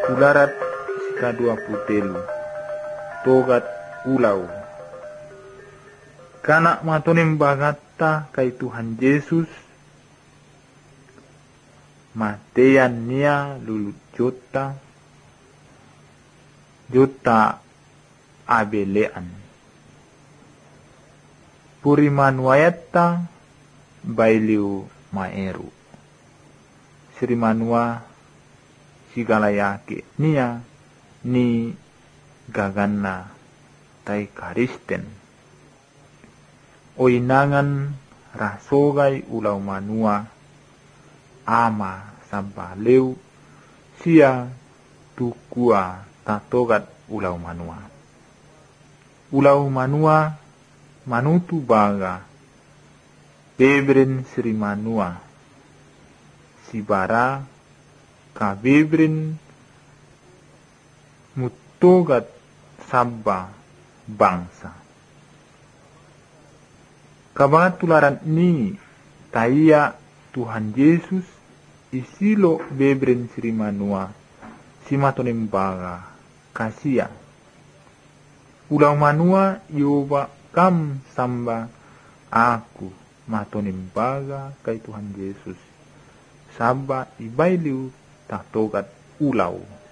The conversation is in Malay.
Ularat ka-20 togat ulau. Kanak matonim bagata kay Tuhan Yesus, matean niya lulut jota abelean. Puriman wayatta bailiu maeru. Sirimanwa sigalayake niya ni gaganna tay karisten. Oinangan rasogay ulaw manua ama sambaleu sia tukua tatogat ulaw manua. Ulaw manua manutu baga bebren Sri manua sibara ka bebren mutogat sabba bangsa. Kabatularan ni taya Tuhan Yesus isilo bebren Sri manua simatonim baga kasia. Ulang manua yoba kam samba aku matonim baga kay Tuhan Yesus. Saba ibailiw tatogat ulaw.